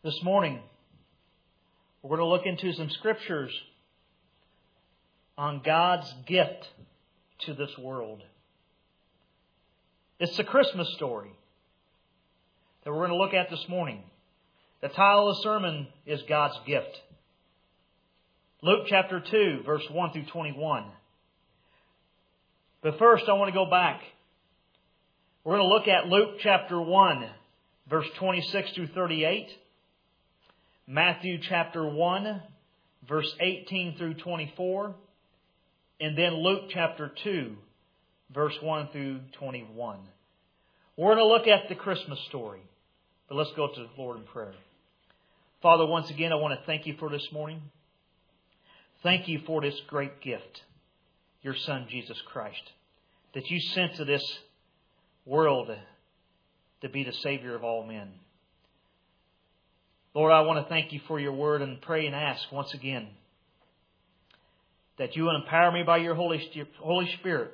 This morning, we're going to look into some scriptures on God's gift to this world. It's the Christmas story that we're going to look at this morning. The title of the sermon is God's Gift. Luke chapter 2, verse 1 through 21. But first, I want to go back. We're going to look at Luke chapter 1, verse 26 through 38. Matthew chapter 1, verse 18 through 24. And then Luke chapter 2, verse 1 through 21. We're going to look at the Christmas story. But let's go to the Lord in prayer. Father, once again, I want to thank you for this morning. Thank you for this great gift, your Son, Jesus Christ, that you sent to this world to be the Savior of all men. Lord, I want to thank you for your word and pray and ask once again that you will empower me by your Holy Spirit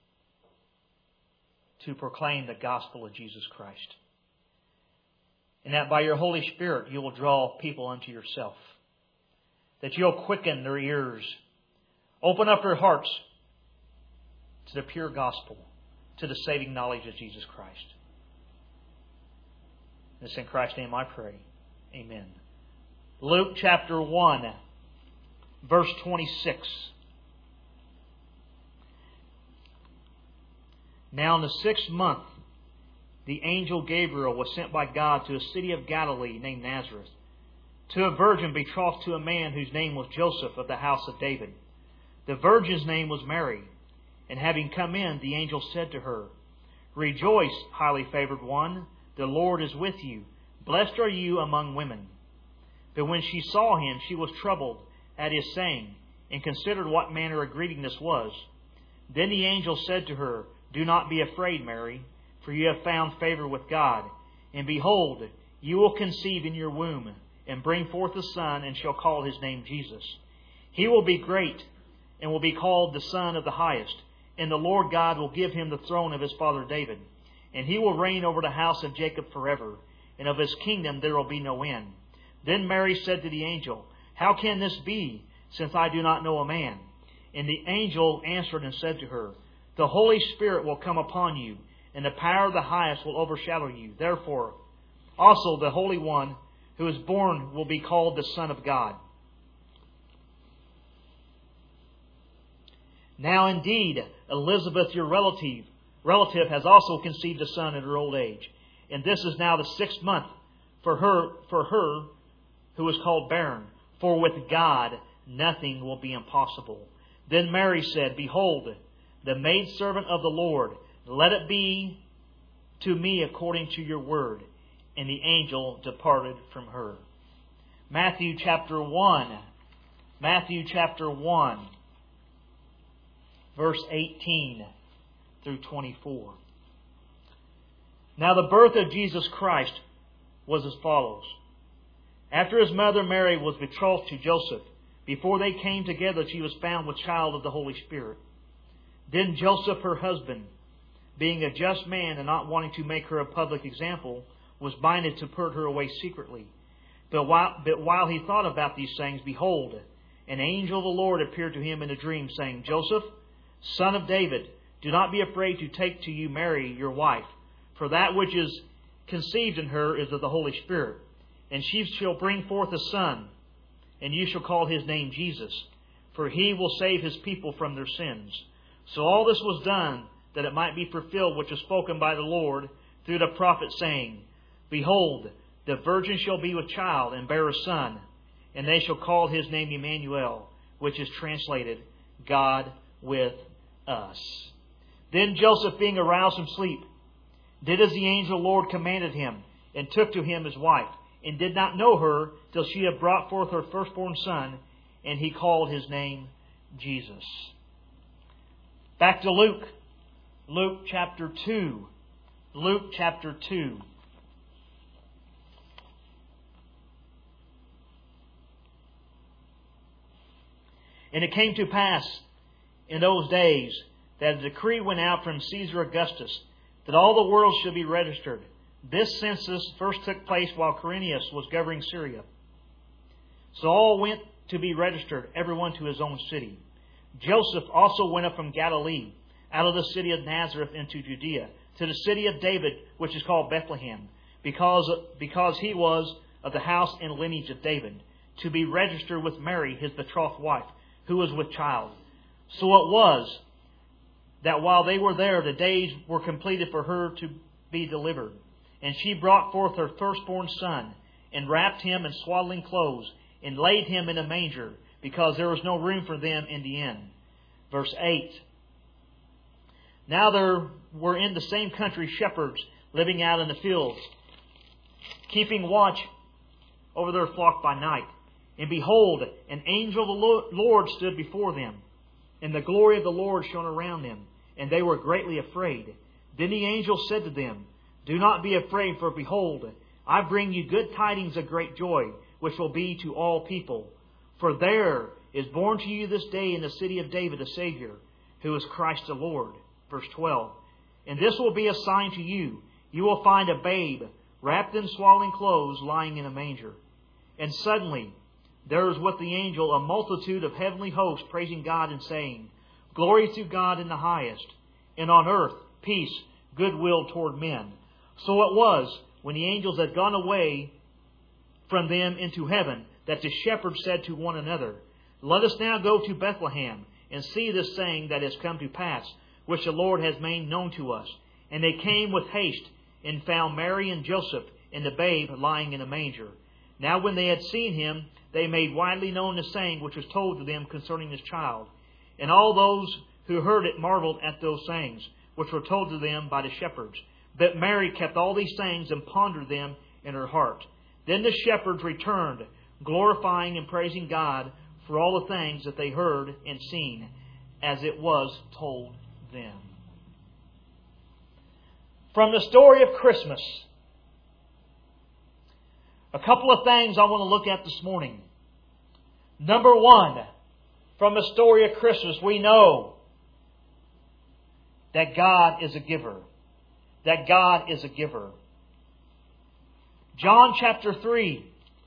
to proclaim the gospel of Jesus Christ. And that by your Holy Spirit you will draw people unto yourself. That you'll quicken their ears, open up their hearts to the pure gospel, to the saving knowledge of Jesus Christ. And it's in Christ's name I pray. Amen. Luke chapter 1, verse 26. Now in the 6th month, the angel Gabriel was sent by God to a city of Galilee named Nazareth, to a virgin betrothed to a man whose name was Joseph of the house of David. The virgin's name was Mary. And having come in, the angel said to her, "Rejoice, highly favored one, the Lord is with you. Blessed are you among women." But when she saw him, she was troubled at his saying, and considered what manner of greeting this was. Then the angel said to her, "Do not be afraid, Mary, for you have found favor with God. And behold, you will conceive in your womb, and bring forth a son, and shall call his name Jesus. He will be great, and will be called the Son of the Highest. And the Lord God will give him the throne of his father David. And he will reign over the house of Jacob forever. And of his kingdom there will be no end." Then Mary said to the angel, "How can this be, since I do not know a man?" And the angel answered and said to her, "The Holy Spirit will come upon you, and the power of the Highest will overshadow you. Therefore, also the Holy One who is born will be called the Son of God. Now indeed, Elizabeth, your relative has also conceived a son in her old age. And this is now the 6th month for her who is called barren. For with God nothing will be impossible." Then Mary said, "Behold, the maidservant of the Lord, let it be to me according to your word." And the angel departed from her. Matthew chapter 1, verse 18 through 24. Now the birth of Jesus Christ was as follows. After his mother Mary was betrothed to Joseph, before they came together, she was found with child of the Holy Spirit. Then Joseph, her husband, being a just man and not wanting to make her a public example, was minded to put her away secretly. But while he thought about these things, behold, an angel of the Lord appeared to him in a dream, saying, "Joseph, son of David, do not be afraid to take to you Mary, your wife, for that which is conceived in her is of the Holy Spirit. And she shall bring forth a son, and you shall call his name Jesus, for he will save his people from their sins." So all this was done that it might be fulfilled which was spoken by the Lord through the prophet, saying, "Behold, the virgin shall be with child and bear a son, and they shall call his name Emmanuel," which is translated, God with us. Then Joseph, being aroused from sleep, did as the angel Lord commanded him, and took to him his wife, and did not know her till she had brought forth her firstborn son, and he called his name Jesus. Back to Luke. Luke chapter 2. Luke chapter 2. And it came to pass in those days that a decree went out from Caesar Augustus that all the world should be registered. This census first took place while Quirinius was governing Syria. So all went to be registered, everyone to his own city. Joseph also went up from Galilee, out of the city of Nazareth into Judea, to the city of David, which is called Bethlehem, because he was of the house and lineage of David, to be registered with Mary, his betrothed wife, who was with child. So it was that while they were there, the days were completed for her to be delivered. And she brought forth her firstborn son, and wrapped him in swaddling clothes, and laid him in a manger, because there was no room for them in the inn. Verse 8. Now there were in the same country shepherds living out in the fields, keeping watch over their flock by night. And behold, an angel of the Lord stood before them, and the glory of the Lord shone around them, and they were greatly afraid. Then the angel said to them, Do not be afraid, for behold, I bring you good tidings of great joy, which will be to all people. For there is born to you this day in the city of David a Savior, who is Christ the Lord. Verse 12. And this will be a sign to you. You will find a babe wrapped in swaddling clothes, lying in a manger. And suddenly there was with the angel a multitude of heavenly hosts, praising God and saying, Glory to God in the highest, and on earth peace, goodwill toward men. So it was, when the angels had gone away from them into heaven, that the shepherds said to one another, Let us now go to Bethlehem, and see this saying that has come to pass, which the Lord has made known to us. And they came with haste, and found Mary and Joseph, and the babe lying in a manger. Now when they had seen him, they made widely known the saying which was told to them concerning this child. And all those who heard it marveled at those sayings, which were told to them by the shepherds. But Mary kept all these sayings and pondered them in her heart. Then the shepherds returned, glorifying and praising God for all the things that they heard and seen, as it was told them. From the story of Christmas, a couple of things I want to look at this morning. Number one, from the story of Christmas, we know that God is a giver. That God is a giver. John chapter 3.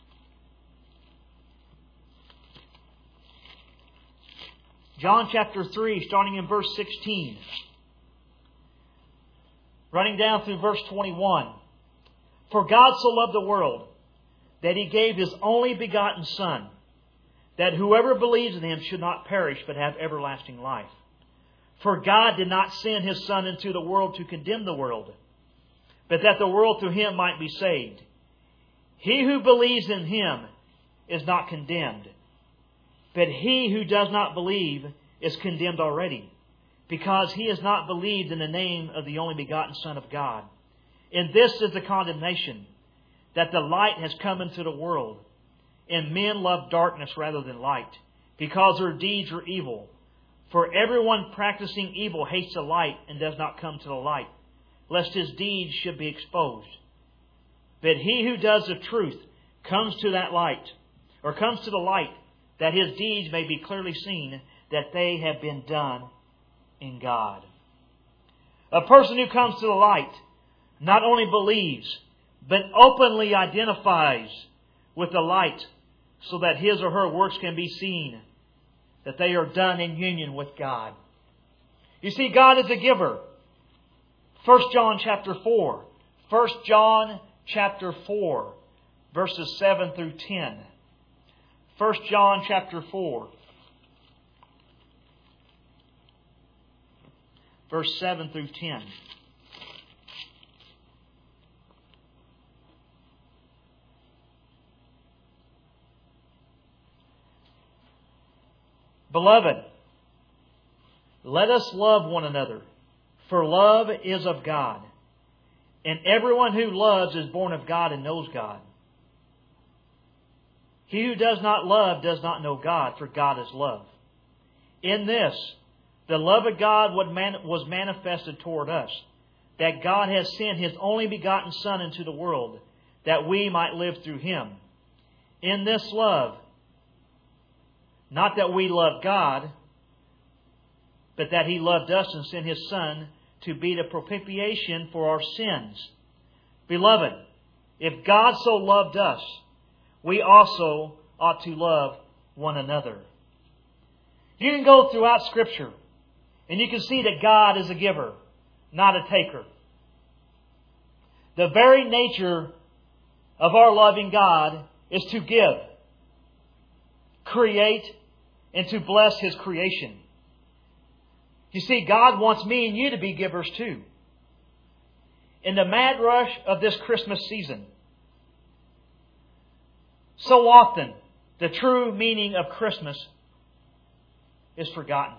John chapter 3, starting in verse 16. Running down through verse 21. For God so loved the world, that He gave His only begotten Son, that whoever believes in Him should not perish, but have everlasting life. For God did not send His Son into the world to condemn the world, but that the world through Him might be saved. He who believes in Him is not condemned, but he who does not believe is condemned already, because he has not believed in the name of the only begotten Son of God. And this is the condemnation, that the light has come into the world, and men love darkness rather than light, because their deeds are evil. For everyone practicing evil hates the light and does not come to the light, lest his deeds should be exposed. But he who does the truth comes to that light, or comes to the light, that his deeds may be clearly seen, that they have been done in God. A person who comes to the light not only believes, but openly identifies with the light, so that his or her works can be seen, that they are done in union with God. You see, God is a giver. 1 John chapter 4. 1 John chapter 4, verses 7 through 10. 1 John chapter 4, verse 7 through 10. Beloved, let us love one another, for love is of God. And everyone who loves is born of God and knows God. He who does not love does not know God, for God is love. In this, the love of God was manifested toward us, that God has sent His only begotten Son into the world, that we might live through Him. In this love, not that we love God, but that He loved us and sent His Son to be the propitiation for our sins. Beloved, if God so loved us, we also ought to love one another. You can go throughout Scripture and you can see that God is a giver, not a taker. The very nature of our loving God is to give, create, and to bless His creation. You see, God wants me and you to be givers too. In the mad rush of this Christmas season, so often the true meaning of Christmas is forgotten.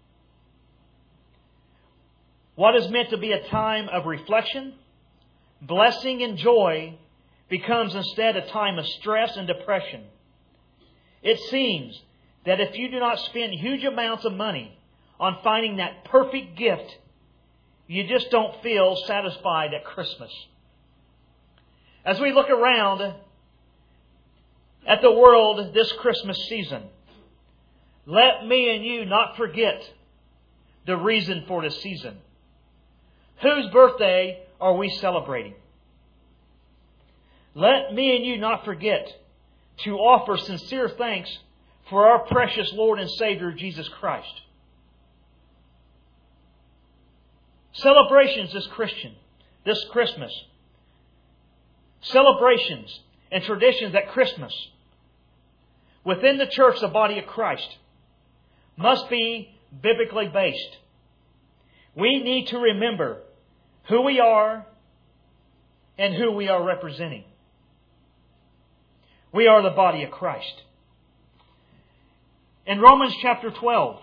What is meant to be a time of reflection, blessing, and joy becomes instead a time of stress and depression. It seems that if you do not spend huge amounts of money on finding that perfect gift, you just don't feel satisfied at Christmas. As we look around at the world this Christmas season, let me and you not forget the reason for the season. Whose birthday are we celebrating? Let me and you not forget to offer sincere thanks for our precious Lord and Savior, Jesus Christ. Celebrations this Christmas. Celebrations and traditions at Christmas within the church, the body of Christ, must be biblically based. We need to remember who we are and who we are representing. We are the body of Christ. In Romans chapter 12,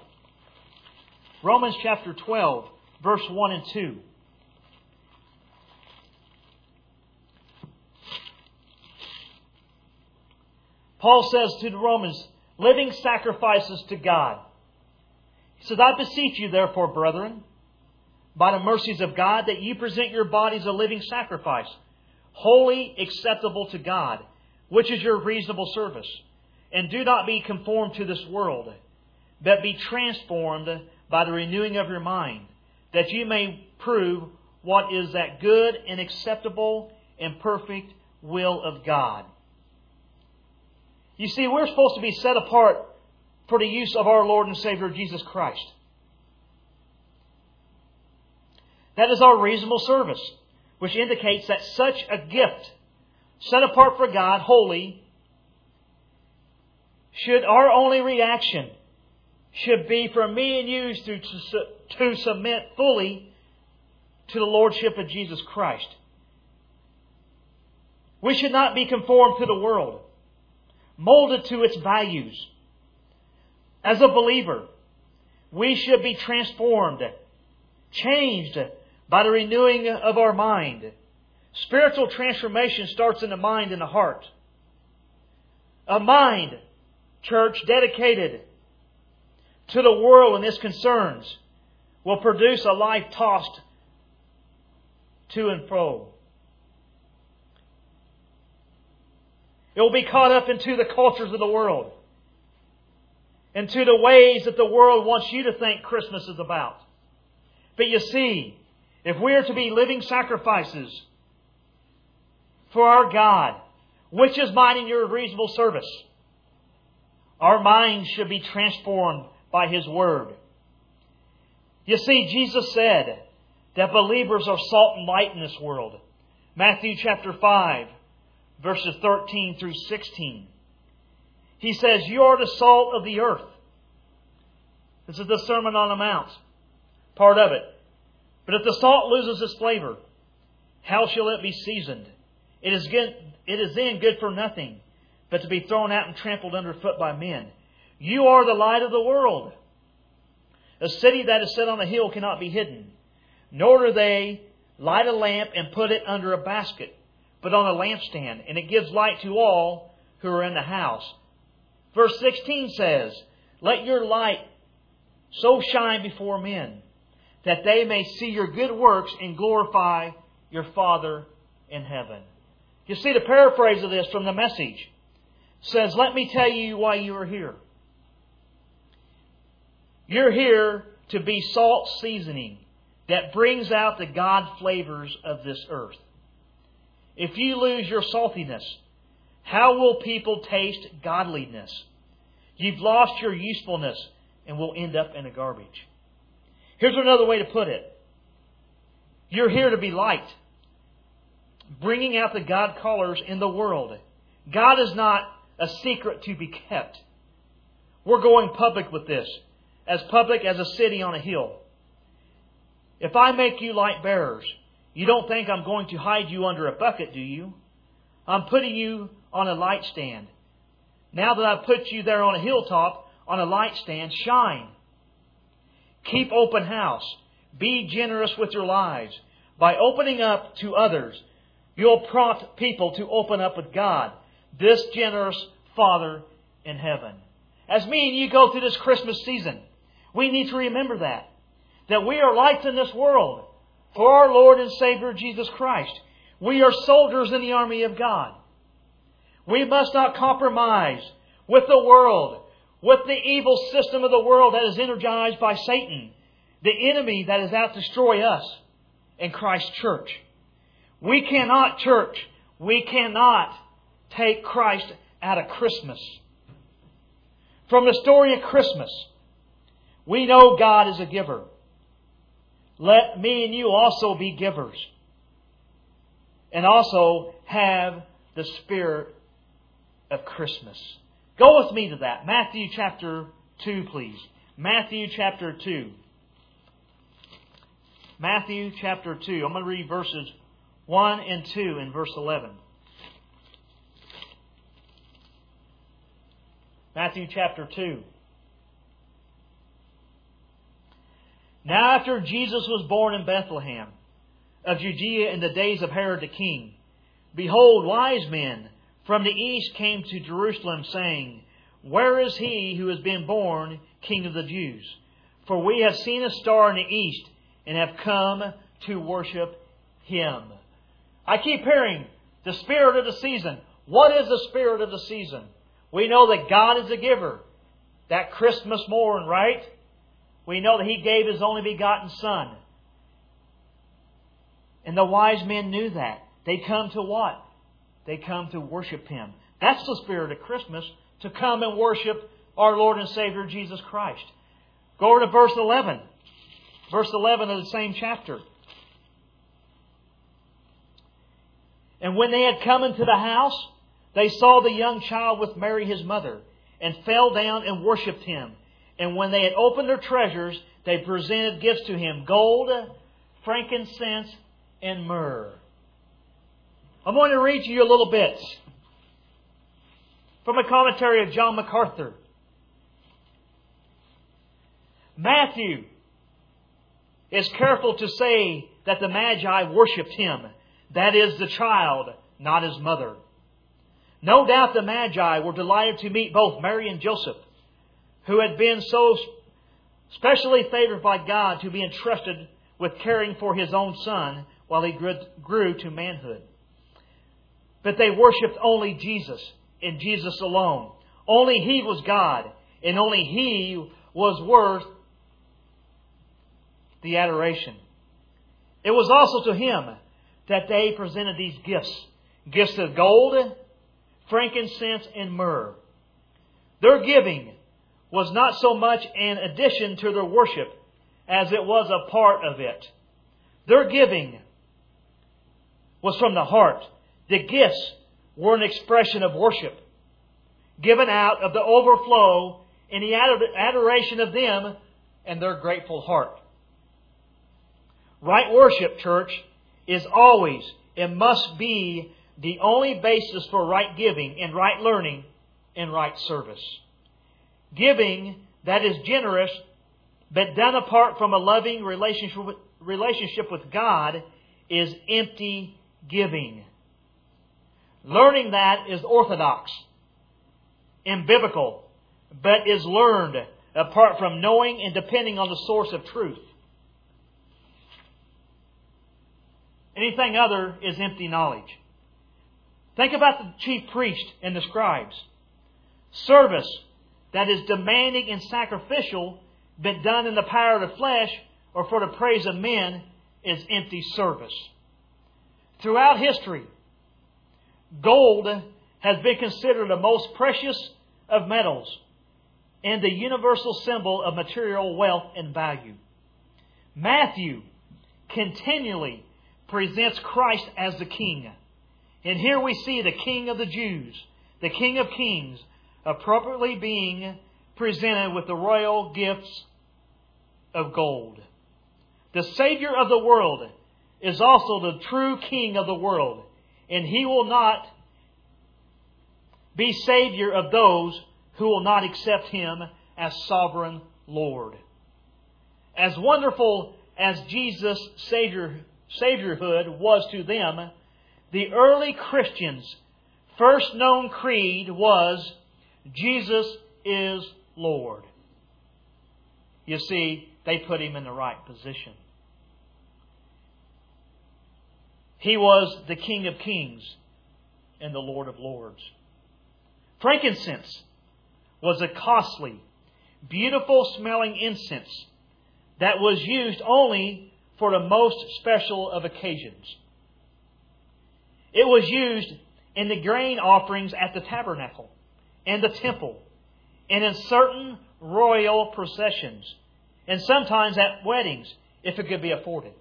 verse 1 and 2. Paul says to the Romans, living sacrifices to God. He says, I beseech you therefore, brethren, by the mercies of God, that ye present your bodies a living sacrifice, holy, acceptable to God, which is your reasonable service. And do not be conformed to this world, but be transformed by the renewing of your mind, that you may prove what is that good and acceptable and perfect will of God. You see, we're supposed to be set apart for the use of our Lord and Savior Jesus Christ. That is our reasonable service, which indicates that such a gift, set apart for God, holy, our only reaction should be for me and you to submit fully to the Lordship of Jesus Christ. We should not be conformed to the world, molded to its values. As a believer, we should be transformed, changed by the renewing of our mind. Spiritual transformation starts in the mind and the heart. A mind, church, dedicated to the world and its concerns will produce a life tossed to and fro. It will be caught up into the cultures of the world, into the ways that the world wants you to think Christmas is about. But you see, if we are to be living sacrifices for our God, which is mine and your reasonable service, our minds should be transformed by His Word. You see, Jesus said that believers are salt and light in this world. Matthew chapter 5, verses 13 through 16. He says, you are the salt of the earth. This is the Sermon on the Mount, part of it. But if the salt loses its flavor, how shall it be seasoned? It is then good for nothing, but to be thrown out and trampled underfoot by men. You are the light of the world. A city that is set on a hill cannot be hidden. Nor do they light a lamp and put it under a basket, but on a lampstand, and it gives light to all who are in the house. Verse 16 says, let your light so shine before men, that they may see your good works and glorify your Father in heaven. You see, the paraphrase of this from the Message says, let me tell you why you are here. You're here to be salt seasoning that brings out the God flavors of this earth. if you lose your saltiness, how will people taste godliness? You've lost your usefulness and will end up in the garbage. Here's another way to put it. You're here to be light, bringing out the God callers in the world. God is not a secret to be kept. We're going public with this, as public as a city on a hill. If I make you light bearers, you don't think I'm going to hide you under a bucket, do you? I'm putting you on a light stand. Now that I've put you there on a hilltop, on a light stand, shine. Keep open house. Be generous with your lives. By opening up to others, you'll prompt people to open up with God, this generous Father in heaven. As me and you go through this Christmas season, we need to remember that we are lights in this world for our Lord and Savior Jesus Christ. We are soldiers in the army of God. We must not compromise with the world, with the evil system of the world that is energized by Satan, the enemy that is out to destroy us and Christ's church. We cannot, church, we cannot take Christ out of Christmas. From the story of Christmas, we know God is a giver. Let me and you also be givers. And also have the spirit of Christmas. Go with me to that. Matthew chapter 2, please. Matthew chapter 2. Matthew chapter 2. I'm going to read verses 1 and 2 in verse 11. Matthew chapter 2. Now after Jesus was born in Bethlehem of Judea in the days of Herod the king, behold, wise men from the east came to Jerusalem, saying, Where is he who has been born King of the Jews? For we have seen a star in the east and have come to worship Him. I keep hearing the spirit of the season. What is the spirit of the season? We know that God is a giver. That Christmas morn, right? We know that He gave His only begotten Son. And the wise men knew that. They come to what? They come to worship Him. That's the spirit of Christmas, to come and worship our Lord and Savior Jesus Christ. Go over to verse 11. Verse 11 of the same chapter. And when they had come into the house, they saw the young child with Mary his mother, and fell down and worshipped Him. And when they had opened their treasures, they presented gifts to Him, gold, frankincense, and myrrh. I'm going to read to you a little bit from a commentary of John MacArthur. Matthew is careful to say that the Magi worshipped Him. That is, the child, not His mother. No doubt the Magi were delighted to meet both Mary and Joseph, who had been so specially favored by God to be entrusted with caring for His own Son while He grew to manhood. But they worshipped only Jesus and Jesus alone. Only He was God, and only He was worth the adoration. It was also to Him that they presented these gifts. Gifts of gold, frankincense, and myrrh. Their giving was not so much an addition to their worship as it was a part of it. Their giving was from the heart. The gifts were an expression of worship, given out of the overflow in the adoration of them and their grateful heart. Right worship, church, is always and must be the only basis for right giving and right learning and right service. Giving that is generous, but done apart from a loving relationship with God, is empty giving. Learning that is orthodox and biblical, but is learned apart from knowing and depending on the source of truth. Anything other is empty knowledge. Think about the chief priest and the scribes. Service that is demanding and sacrificial, but done in the power of the flesh or for the praise of men, is empty service. Throughout history, Gold has been considered the most precious of metals and the universal symbol of material wealth and value. Matthew continually presents Christ as the King. And here we see the King of the Jews, the King of Kings, appropriately being presented with the royal gifts of gold. The Savior of the world is also the true King of the world, and He will not be Savior of those who will not accept Him as sovereign Lord. As wonderful as Jesus' Saviorhood was to them, the early Christians' first known creed was, Jesus is Lord. You see, they put Him in the right position. He was the King of Kings and the Lord of Lords. Frankincense was a costly, beautiful smelling incense that was used only for the most special of occasions. It was used in the grain offerings at the tabernacle and the temple, and in certain royal processions, and sometimes at weddings, if it could be afforded.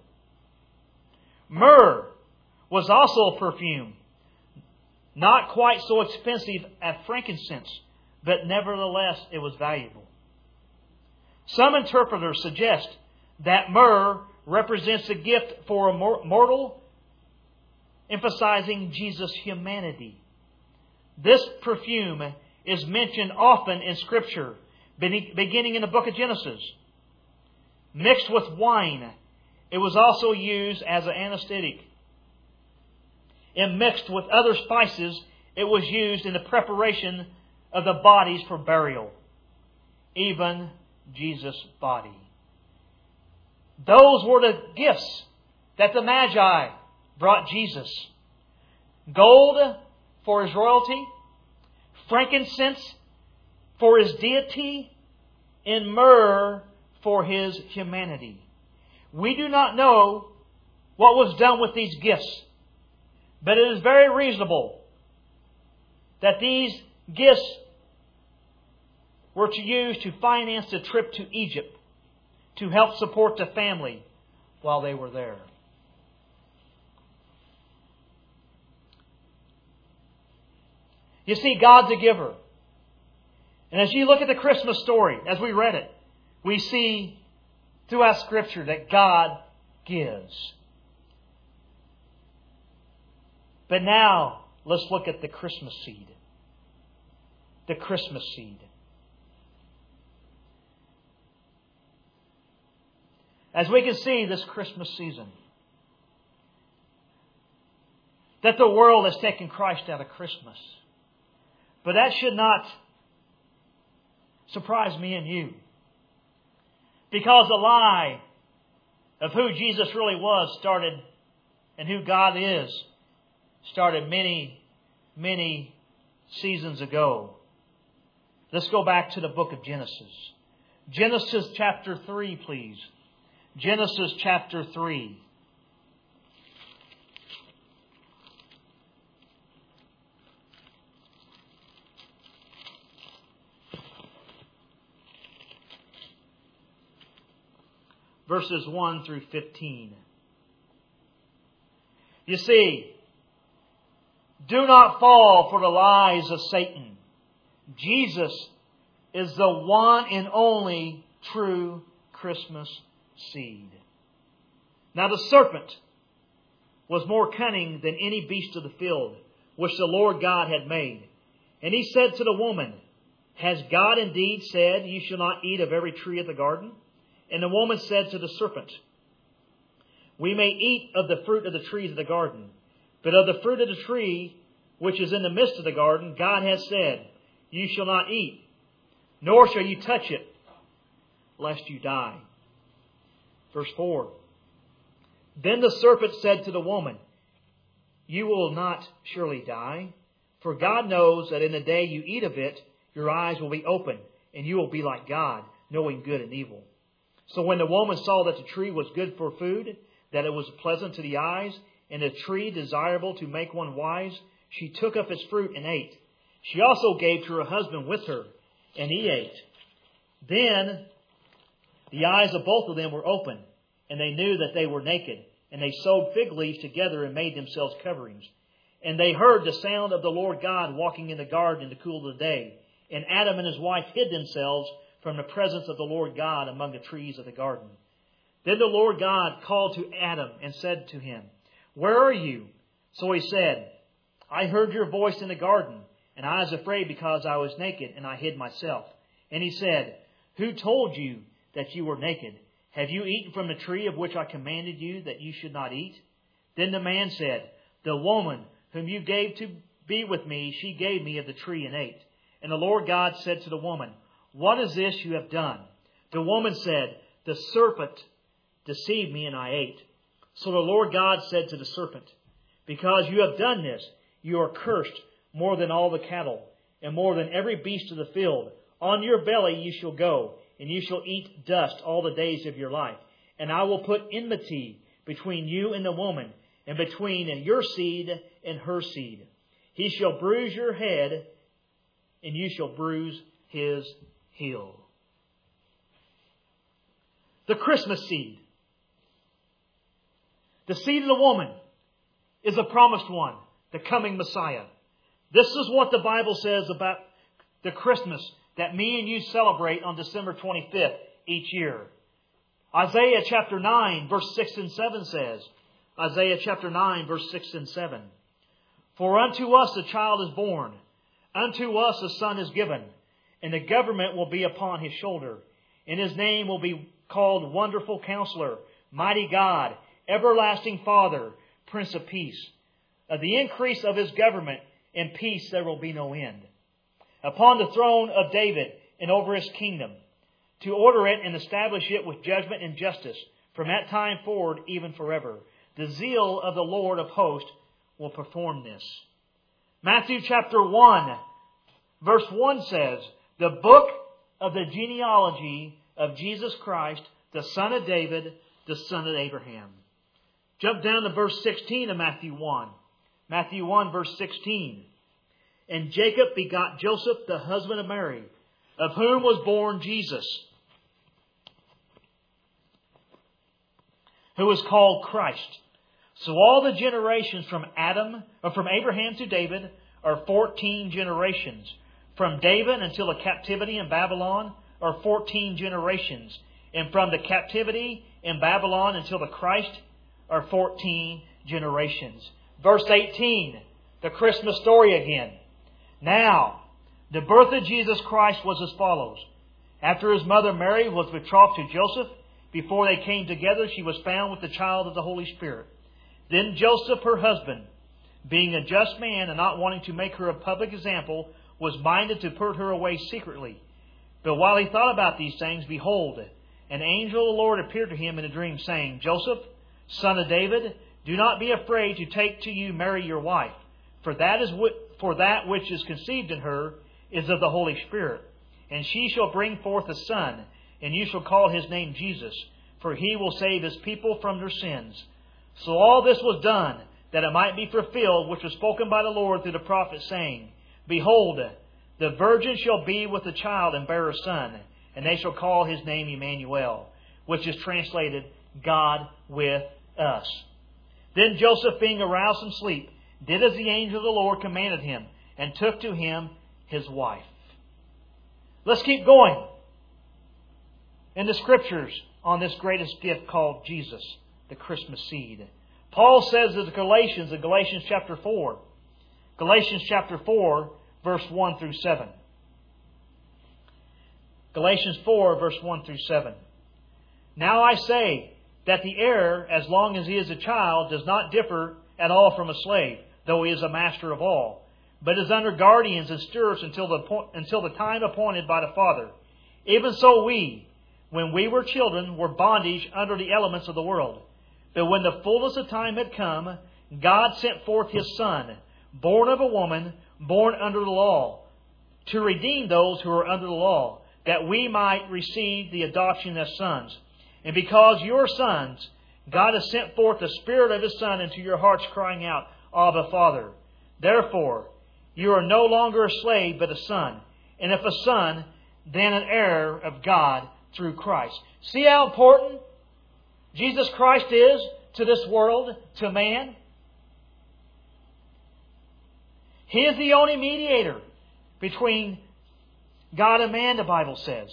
Myrrh was also a perfume, not quite so expensive as frankincense, but nevertheless it was valuable. Some interpreters suggest that myrrh represents a gift for a mortal, emphasizing Jesus' humanity. This perfume is mentioned often in Scripture, beginning in the book of Genesis. Mixed with wine, it was also used as an anesthetic. And mixed with other spices, it was used in the preparation of the bodies for burial. Even Jesus' body. Those were the gifts that the Magi brought Jesus. Gold for His royalty, frankincense for His deity, and myrrh for His humanity. We do not know what was done with these gifts, but it is very reasonable that these gifts were to use to finance a trip to Egypt to help support the family while they were there. You see, God's a giver. And as you look at the Christmas story, as we read it, we see throughout Scripture that God gives. But now, let's look at the Christmas seed. The Christmas seed. As we can see this Christmas season, that the world has taken Christ out of Christmas. But that should not surprise me and you. Because the lie of who Jesus really was started, and who God is, started many, many seasons ago. Let's go back to the book of Genesis. Genesis chapter 3, please. Genesis chapter 3. Verses 1 through 15. You see, do not fall for the lies of Satan. Jesus is the one and only true Christmas seed. Now the serpent was more cunning than any beast of the field which the Lord God had made. And he said to the woman, Has God indeed said, You shall not eat of every tree of the garden? And the woman said to the serpent, We may eat of the fruit of the trees of the garden, but of the fruit of the tree which is in the midst of the garden, God has said, You shall not eat, nor shall you touch it, lest you die. Verse 4. Then the serpent said to the woman, You will not surely die, for God knows that in the day you eat of it, your eyes will be open, and you will be like God, knowing good and evil. So when the woman saw that the tree was good for food, that it was pleasant to the eyes, and a tree desirable to make one wise, she took up its fruit and ate. She also gave to her husband with her, and he ate. Then the eyes of both of them were opened, and they knew that they were naked. And they sewed fig leaves together and made themselves coverings. And they heard the sound of the Lord God walking in the garden in the cool of the day. And Adam and his wife hid themselves from the presence of the Lord God among the trees of the garden. Then the Lord God called to Adam and said to him, "Where are you?" So he said, "I heard your voice in the garden, and I was afraid because I was naked, and I hid myself." And he said, "Who told you that you were naked? Have you eaten from the tree of which I commanded you that you should not eat?" Then the man said, "The woman whom you gave to be with me, she gave me of the tree and ate." And the Lord God said to the woman, "What is this you have done?" The woman said, "The serpent deceived me and I ate." So the Lord God said to the serpent, "Because you have done this, you are cursed more than all the cattle and more than every beast of the field. On your belly you shall go, and you shall eat dust all the days of your life. And I will put enmity between you and the woman, and between your seed and her seed. He shall bruise your head, and you shall bruise his heel." The Christmas seed. The seed of the woman is the promised one, the coming Messiah. This is what the Bible says about the Christmas that me and you celebrate on December 25th each year. Isaiah chapter 9, verse 6 and 7 says, Isaiah chapter 9, verse 6 and 7, "For unto us a child is born, unto us a son is given, and the government will be upon his shoulder. And his name will be called Wonderful Counselor, Mighty God, Everlasting Father, Prince of Peace. Of the increase of his government and peace there will be no end. Upon the throne of David and over his kingdom, to order it and establish it with judgment and justice from that time forward, even forever. The zeal of the Lord of hosts will perform this." Matthew chapter 1, verse 1 says, "The book of the genealogy of Jesus Christ, the son of David, the son of Abraham." Jump down to verse 16 of Matthew 1. Matthew 1, verse 16. "And Jacob begot Joseph, the husband of Mary, of whom was born Jesus, who is called Christ." So all the generations from Abraham to David are 14 generations. From David until the captivity in Babylon are 14 generations. And from the captivity in Babylon until the Christ are 14 generations. Verse 18, the Christmas story again. "Now, the birth of Jesus Christ was as follows. After his mother Mary was betrothed to Joseph, before they came together, she was found with the child of the Holy Spirit. Then Joseph, her husband, being a just man and not wanting to make her a public example, was minded to put her away secretly. But while he thought about these things, behold, an angel of the Lord appeared to him in a dream, saying, 'Joseph, son of David, do not be afraid to take to you Mary your wife, for that which is conceived in her is of the Holy Spirit. And she shall bring forth a son, and you shall call his name Jesus, for he will save his people from their sins.' So all this was done, that it might be fulfilled, which was spoken by the Lord through the prophet, saying, 'Behold, the virgin shall be with a child and bear a son, and they shall call his name Emmanuel,' which is translated, God with us. Then Joseph, being aroused from sleep, did as the angel of the Lord commanded him, and took to him his wife." Let's keep going in the Scriptures on this greatest gift called Jesus, the Christmas seed. Paul says to the Galatians in Galatians chapter 4, Galatians chapter 4, verse 1 through 7. Galatians 4, verse 1 through 7. "Now I say that the heir, as long as he is a child, does not differ at all from a slave, though he is a master of all, but is under guardians and stewards until the time appointed by the Father. Even so we, when we were children, were bondage under the elements of the world. But when the fullness of time had come, God sent forth his Son, born of a woman, born under the law, to redeem those who are under the law, that we might receive the adoption as sons. And because you are sons, God has sent forth the Spirit of his Son into your hearts, crying out, 'Abba, Father.' Therefore, you are no longer a slave, but a son. And if a son, then an heir of God through Christ. See how important Jesus Christ is to this world, to man? He is the only mediator between God and man, the Bible says.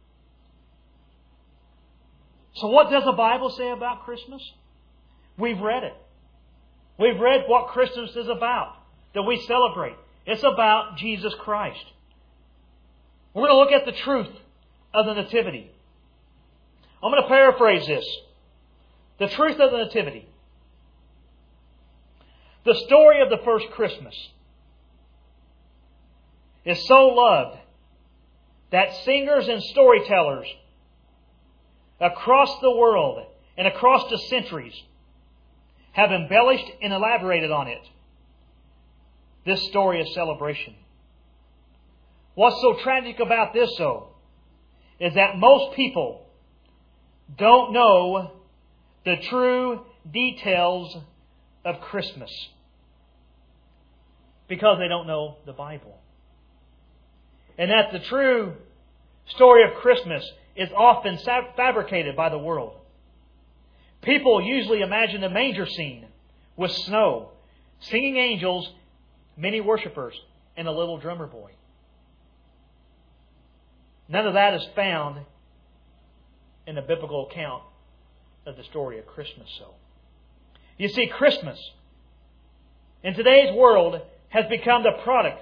So what does the Bible say about Christmas? We've read it. We've read what Christmas is about, that we celebrate. It's about Jesus Christ. We're going to look at the truth of the Nativity. I'm going to paraphrase this. The truth of the Nativity. The story of the first Christmas is so loved that singers and storytellers across the world and across the centuries have embellished and elaborated on it. This story of celebration. What's so tragic about this, though, is that most people don't know the true details of Christmas because they don't know the Bible. And that the true story of Christmas is often fabricated by the world. People usually imagine the manger scene with snow, singing angels, many worshipers, and a little drummer boy. None of that is found in the biblical account of the story of Christmas. So, you see, Christmas in today's world has become the product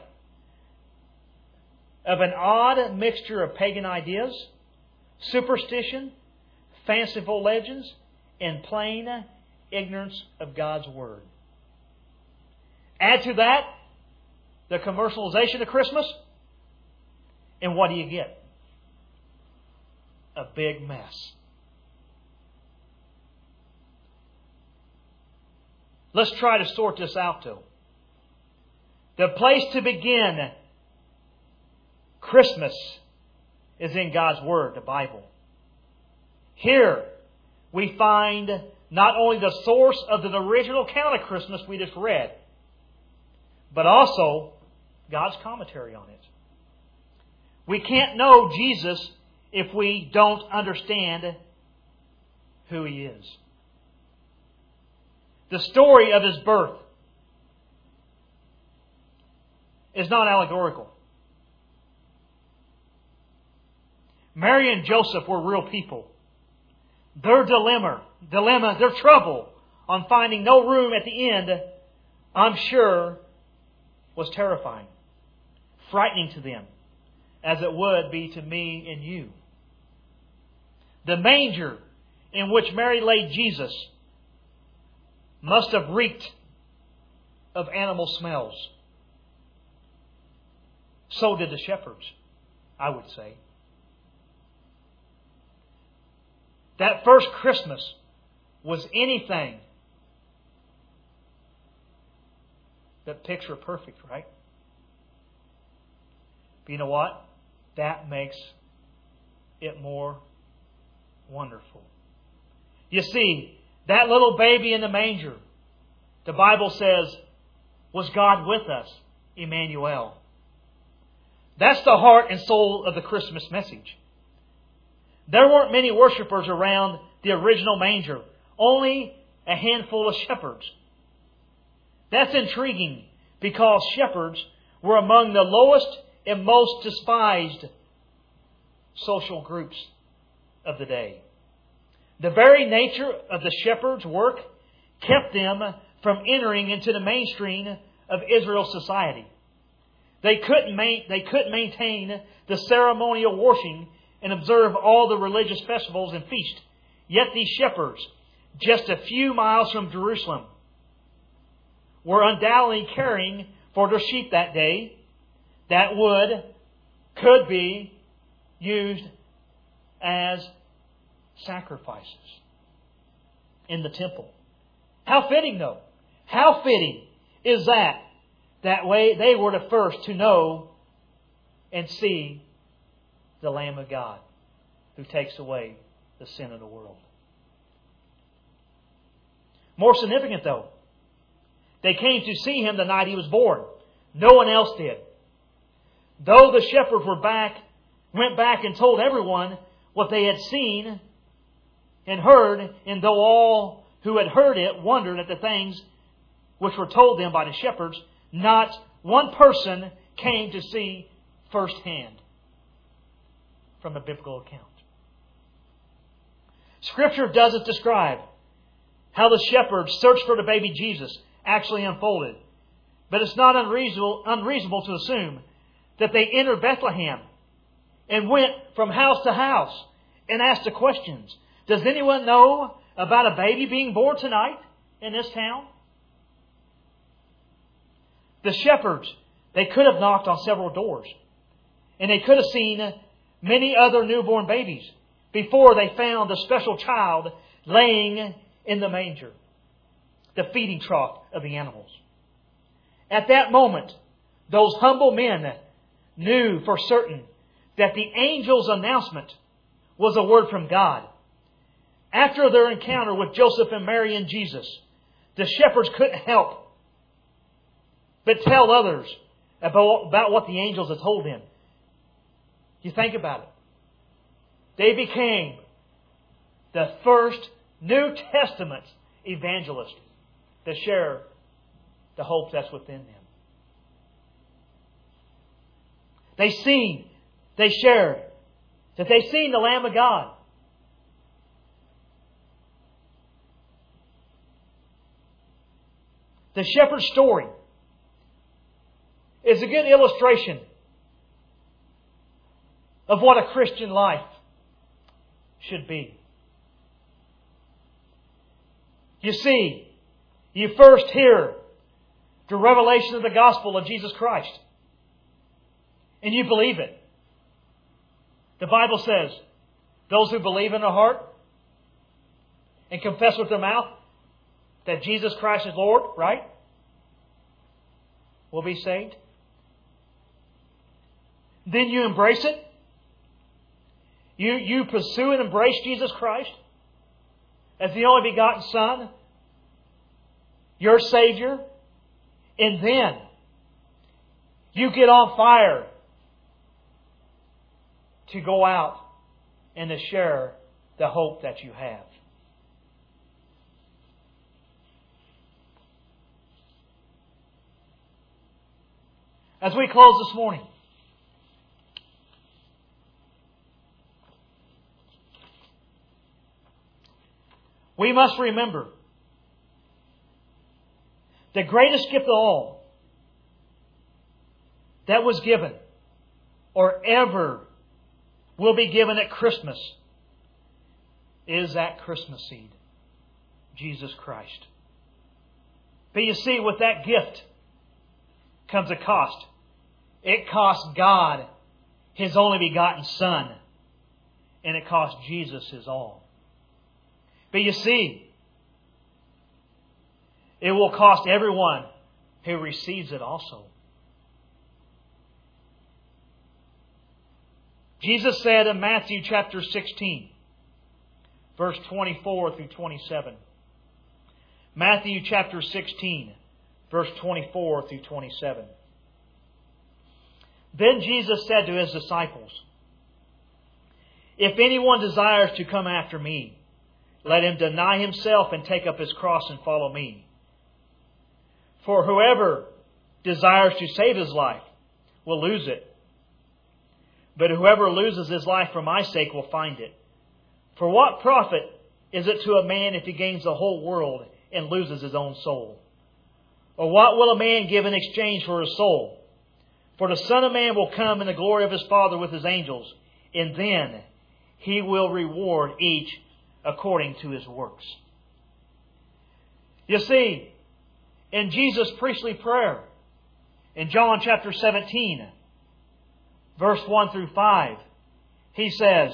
of an odd mixture of pagan ideas, superstition, fanciful legends, and plain ignorance of God's Word. Add to that the commercialization of Christmas, and what do you get? A big mess. Let's try to sort this out, though. The place to begin Christmas is in God's Word, the Bible. Here we find not only the source of the original account of Christmas we just read, but also God's commentary on it. We can't know Jesus if we don't understand who He is. The story of His birth is not allegorical. Mary and Joseph were real people. Their dilemma, their trouble on finding no room at the end, I'm sure, was terrifying, frightening to them, as it would be to me and you. The manger in which Mary laid Jesus must have reeked of animal smells. So did the shepherds, I would say. That first Christmas was anything but picture perfect, right? But you know what? That makes it more wonderful. You see, that little baby in the manger, the Bible says, was God with us, Emmanuel. That's the heart and soul of the Christmas message. There weren't many worshipers around the original manger, only a handful of shepherds. That's intriguing because shepherds were among the lowest and most despised social groups of the day. The very nature of the shepherds' work kept them from entering into the mainstream of Israel's society. They couldn't maintain the ceremonial washing and observe all the religious festivals and feasts. Yet these shepherds, just a few miles from Jerusalem, were undoubtedly caring for their sheep that day that could be used as sacrifices in the temple. How fitting, though. How fitting is that way they were the first to know and see the Lamb of God who takes away the sin of the world. More significant, though, They came to see him the night he was born. No one else did. Though the shepherds went back and told everyone what they had seen and heard, and though all who had heard it wondered at the things which were told them by the shepherds, not one person came to see firsthand from a biblical account. Scripture doesn't describe how the shepherds' search for the baby Jesus actually unfolded. But it's not unreasonable to assume that they entered Bethlehem and went from house to house and asked the questions. Does anyone know about a baby being born tonight in this town? The shepherds, they could have knocked on several doors. And they could have seen many other newborn babies before they found the special child laying in the manger, the feeding trough of the animals. At that moment, those humble men knew for certain that the angel's announcement was a word from God. After their encounter with Joseph and Mary and Jesus, the shepherds couldn't help but tell others about what the angels had told them. You think about it. They became the first New Testament evangelists to share the hope that's within them. They shared that they seen the Lamb of God. The shepherd's story is a good illustration of what a Christian life should be. You see, you first hear the revelation of the gospel of Jesus Christ. And you believe it. The Bible says, those who believe in their heart and confess with their mouth that Jesus Christ is Lord, right? Will be saved. Then you embrace it. You pursue and embrace Jesus Christ as the only begotten Son, your Savior. And then you get on fire to go out and to share the hope that you have. As we close this morning, we must remember the greatest gift of all that was given or ever will be given at Christmas is that Christmas seed, Jesus Christ. But you see, with that gift comes a cost. It cost God His only begotten Son, and it cost Jesus His all. But you see, it will cost everyone who receives it also. Jesus said in Matthew chapter 16, verse 24 through 27. Matthew chapter 16, verse 24 through 27. Then Jesus said to His disciples, "If anyone desires to come after me, let him deny himself and take up his cross and follow me. For whoever desires to save his life will lose it. But whoever loses his life for my sake will find it. For what profit is it to a man if he gains the whole world and loses his own soul? Or what will a man give in exchange for his soul? For the Son of Man will come in the glory of His Father with His angels, and then He will reward each according to his works." You see, in Jesus' priestly prayer, in John chapter 17, verse 1 through 5, He says,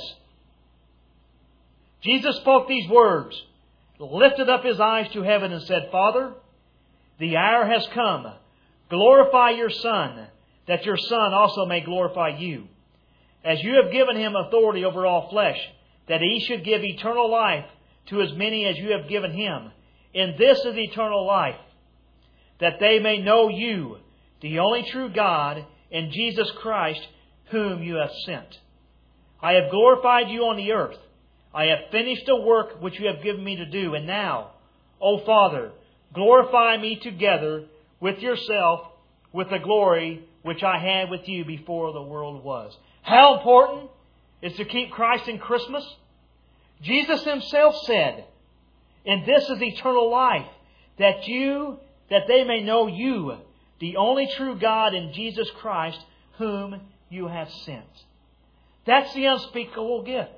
Jesus spoke these words, lifted up His eyes to heaven and said, "Father, the hour has come. Glorify your Son, that your Son also may glorify you, as you have given Him authority over all flesh, that He should give eternal life to as many as you have given Him. And this is eternal life, that they may know You, the only true God, and Jesus Christ, whom You have sent. I have glorified You on the earth. I have finished the work which You have given Me to do. And now, O Father, glorify Me together with Yourself with the glory which I had with You before the world was. How important is to keep Christ in Christmas? Jesus Himself said, and this is eternal life, that they may know You, the only true God, and Jesus Christ, whom You have sent. That's the unspeakable gift.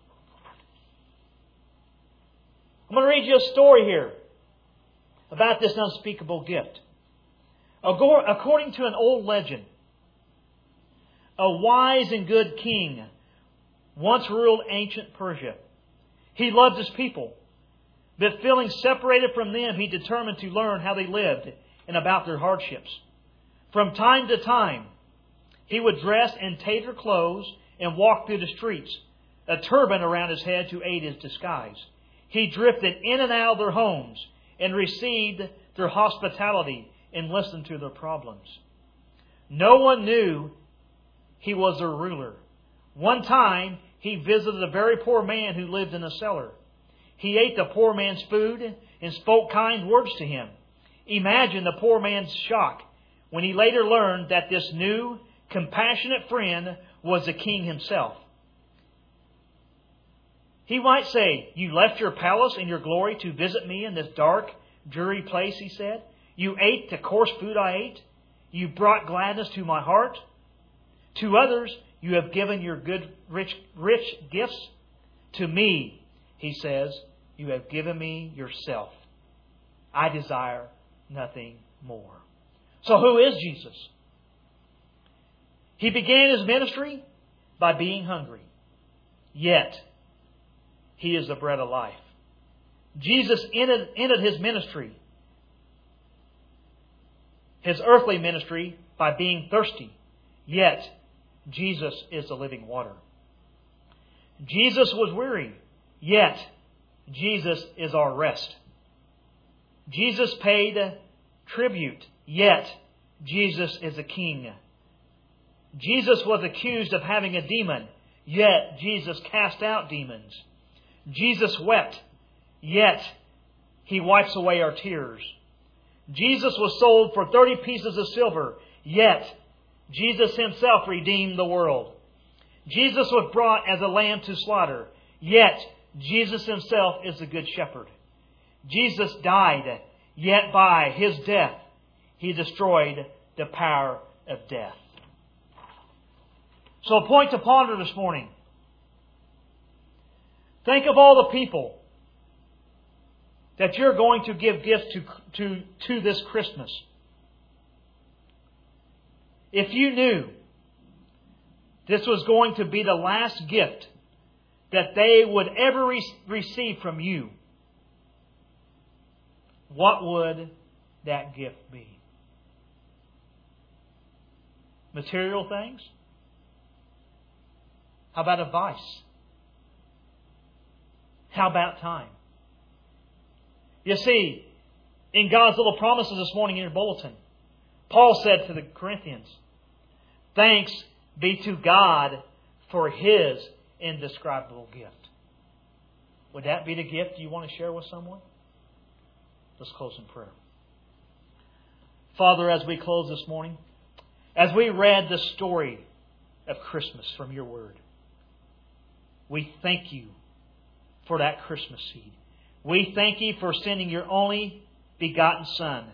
I'm going to read you a story here about this unspeakable gift. According to an old legend, a wise and good king once ruled ancient Persia. He loved his people, but feeling separated from them, he determined to learn how they lived and about their hardships. From time to time, he would dress in tailor clothes and walk through the streets, a turban around his head to aid his disguise. He drifted in and out of their homes and received their hospitality and listened to their problems. No one knew he was their ruler. One time, he visited a very poor man who lived in a cellar. He ate the poor man's food and spoke kind words to him. Imagine the poor man's shock when he later learned that this new, compassionate friend was the king himself. He might say, "You left your palace and your glory to visit me in this dark, dreary place," he said. "You ate the coarse food I ate. You brought gladness to my heart. To others, you have given your good, rich gifts. To me," he says, "you have given me yourself. I desire nothing more." So who is Jesus? He began His ministry by being hungry. Yet, He is the bread of life. Jesus ended His ministry, His earthly ministry, by being thirsty. Yet, Jesus is the living water. Jesus was weary. Yet, Jesus is our rest. Jesus paid tribute. Yet, Jesus is a king. Jesus was accused of having a demon. Yet, Jesus cast out demons. Jesus wept. Yet, He wipes away our tears. Jesus was sold for 30 pieces of silver. Yet, Jesus Himself redeemed the world. Jesus was brought as a lamb to slaughter. Yet, Jesus Himself is the good shepherd. Jesus died. Yet by His death, He destroyed the power of death. So a point to ponder this morning. Think of all the people that you're going to give gifts to this Christmas. If you knew this was going to be the last gift that they would ever receive from you, what would that gift be? Material things? How about advice? How about time? You see, in God's little promises this morning in your bulletin, Paul said to the Corinthians, "Thanks be to God for His indescribable gift." Would that be the gift you want to share with someone? Let's close in prayer. Father, as we close this morning, as we read the story of Christmas from Your Word, we thank You for that Christmas seed. We thank You for sending Your only begotten Son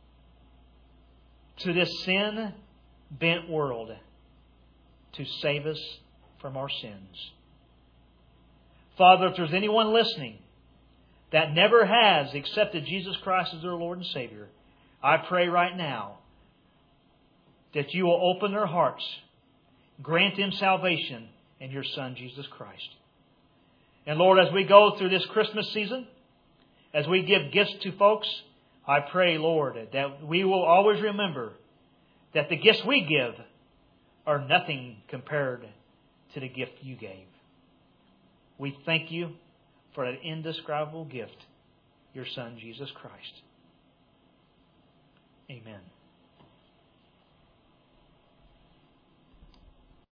to this sin-bent world to save us from our sins. Father, if there's anyone listening that never has accepted Jesus Christ as their Lord and Savior, I pray right now that You will open their hearts, grant them salvation in Your Son, Jesus Christ. And Lord, as we go through this Christmas season, as we give gifts to folks, I pray, Lord, that we will always remember that the gifts we give are nothing compared to the gift You gave. We thank You for that indescribable gift, Your Son, Jesus Christ. Amen.